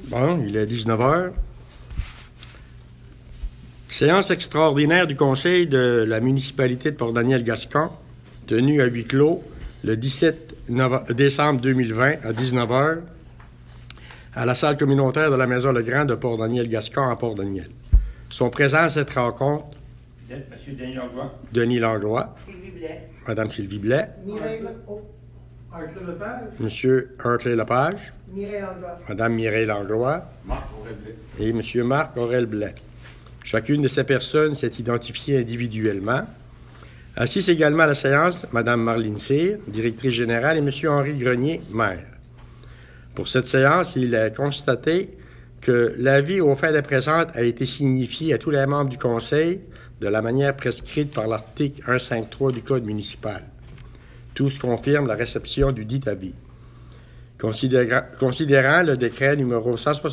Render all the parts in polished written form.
Bon, il est 19 heures. Séance extraordinaire du Conseil de la municipalité de Port-Daniel-Gascon, tenue à huis clos le 17 décembre 2020 à 19 heures à la salle communautaire de la Maison Legrand de Port-Daniel-Gascon à Port-Daniel. Sont présents à cette rencontre M. Denis Langlois. Denis Langlois, Sylvie Blais. Mme Sylvie Blais, M. Hartley Lepage, Mireille Langlois. Mme Mireille Langlois Marc-Aurèle Blais. et M. Marc-Aurèle Blais. Chacune de ces personnes s'est identifiée individuellement. Assise également à la séance, Mme Marlene Cyr, directrice générale, et M. Henri Grenier, maire. Pour cette séance, il est constaté que l'avis aux fins de présente a été signifié à tous les membres du Conseil de la manière prescrite par l'article 153 du Code municipal. Tous confirment la réception du dit avis. Considérant le décret numéro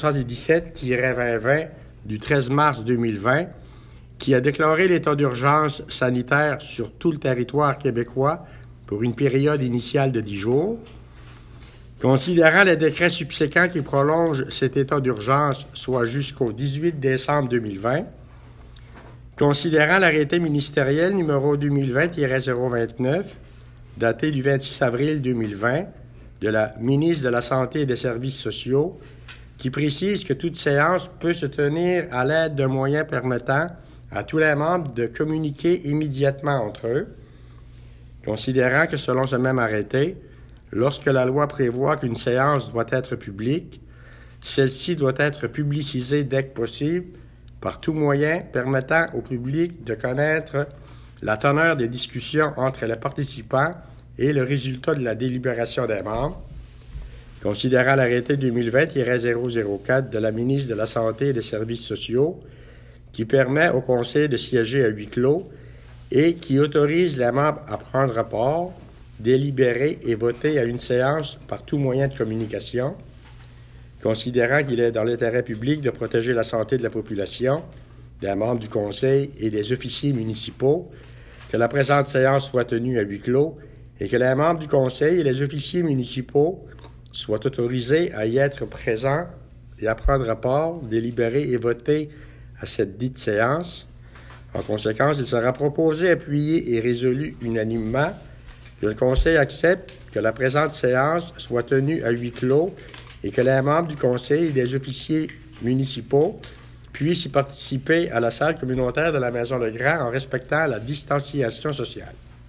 177-2020 du 13 mars 2020, qui a déclaré l'état d'urgence sanitaire sur tout le territoire québécois pour une période initiale de 10 jours, considérant les décrets subséquents qui prolongent cet état d'urgence, soit jusqu'au 18 décembre 2020, considérant l'arrêté ministériel numéro 2020-029, daté du 26 avril 2020, de la ministre de la Santé et des Services sociaux, qui précise que toute séance peut se tenir à l'aide d'un moyen permettant à tous les membres de communiquer immédiatement entre eux, considérant que selon ce même arrêté, lorsque la loi prévoit qu'une séance doit être publique, celle-ci doit être publicisée dès que possible par tout moyen permettant au public de connaître la teneur des discussions entre les participants et le résultat de la délibération des membres, considérant l'arrêté 2020-004 de la ministre de la Santé et des Services sociaux, qui permet au Conseil de siéger à huis clos et qui autorise les membres à prendre part, délibérer et voter à une séance par tout moyen de communication, considérant qu'il est dans l'intérêt public de protéger la santé de la population, des membres du Conseil et des officiers municipaux, que la présente séance soit tenue à huis clos et que les membres du Conseil et les officiers municipaux soient autorisés à y être présents et à prendre part, délibérer et voter à cette dite séance. En conséquence, il sera proposé, appuyé et résolu unanimement que le Conseil accepte que la présente séance soit tenue à huis clos et que les membres du Conseil et des officiers municipaux puissent y participer à la salle communautaire de la Maison Legrand en respectant la distanciation sociale.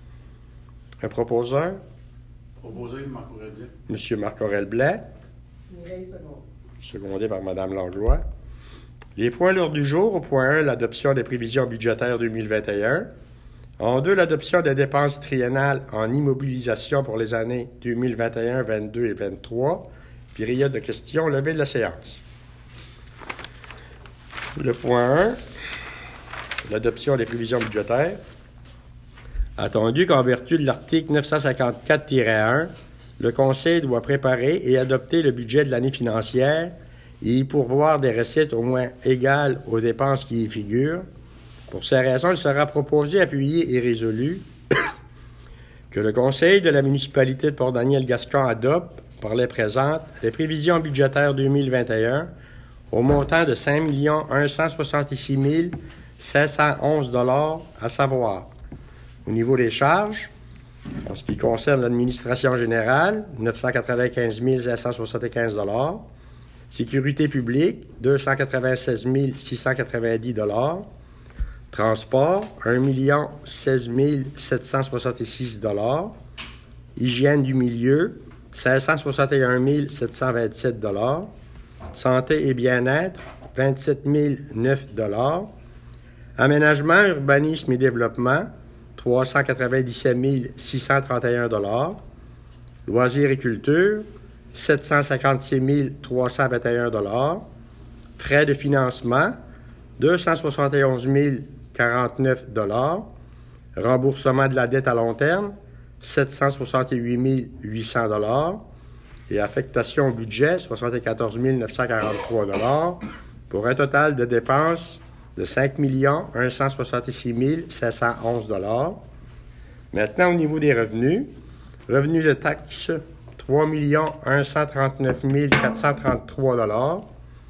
Un proposeur? Proposé, Marc-Aurèle Blais. M. Marc-Aurèle Blais. Mireille Seconde. Secondé par Mme Langlois. Les points à l'ordre du jour. Au point 1, l'adoption des prévisions budgétaires 2021. En 2, l'adoption des dépenses triennales en immobilisation pour les années 2021, 22 et 23. Période de questions. Levée de la séance. Le point 1, l'adoption des prévisions budgétaires. Attendu qu'en vertu de l'article 954-1, le Conseil doit préparer et adopter le budget de l'année financière et y pourvoir des recettes au moins égales aux dépenses qui y figurent. Pour ces raisons, il sera proposé, appuyé et résolu que le Conseil de la municipalité de Port-Daniel-Gascon adopte, par les présentes, les prévisions budgétaires 2021 au montant de 5 166 511 $, à savoir, au niveau des charges, en ce qui concerne l'administration générale, 995 575 $, sécurité publique, 296 690 $, transport, 1 16 766 $, hygiène du milieu, 561 727 $, santé et bien-être, 27 009 $, aménagement, urbanisme et développement, 397 631 $, loisirs et culture, 756 321 $, frais de financement, 271 049 $, remboursement de la dette à long terme, 768 800 $, et affectation au budget, 74 943 $, pour un total de dépenses de 5 166 511 $. Maintenant, au niveau des revenus, revenus de taxes, 3 139 433 $,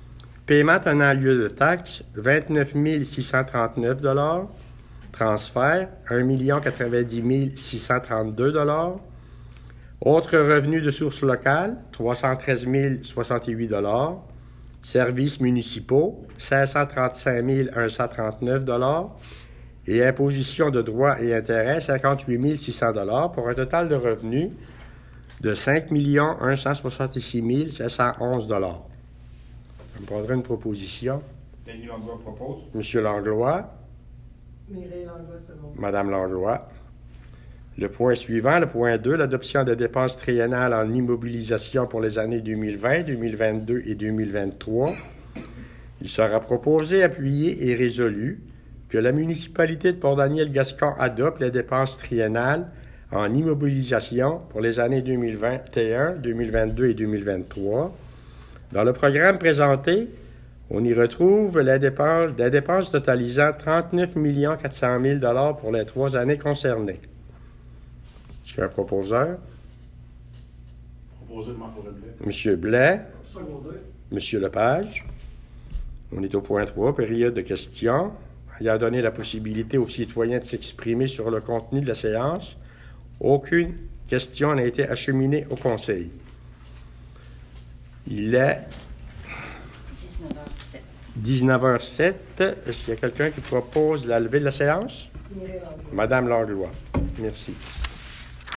Paiement tenant lieu de taxes, 29 639 $. Transfert, 1 90 632 $. Autres revenus de sources locales, 313 068 $. Services municipaux, 535 139 $. Et imposition de droits et intérêts, 58 600 $, pour un total de revenus de 5 166 711 $. Je me prendrai une proposition. Denis Langlois propose. Monsieur Langlois, Mireille Langlois, second. Madame Langlois. Le point suivant, le point 2, l'adoption des dépenses triennales en immobilisation pour les années 2020, 2022 et 2023. Il sera proposé, appuyé et résolu que la municipalité de Port-Daniel-Gascon adopte les dépenses triennales en immobilisation pour les années 2021, 2022 et 2023. Dans le programme présenté, on y retrouve des dépenses totalisant 39 400 000 $ pour les 3 années concernées. Est-ce qu'il y a un proposeur? Proposé de Marc Blais. M. Blais, Secondé. M. Lepage. On est au point 3, période de questions. Il a donné la possibilité aux citoyens de s'exprimer sur le contenu de la séance. Aucune question n'a été acheminée au Conseil. Il est 19h07. Est-ce qu'il y a quelqu'un qui propose la levée de la séance? Mireille Langlois. Madame Langlois. Merci.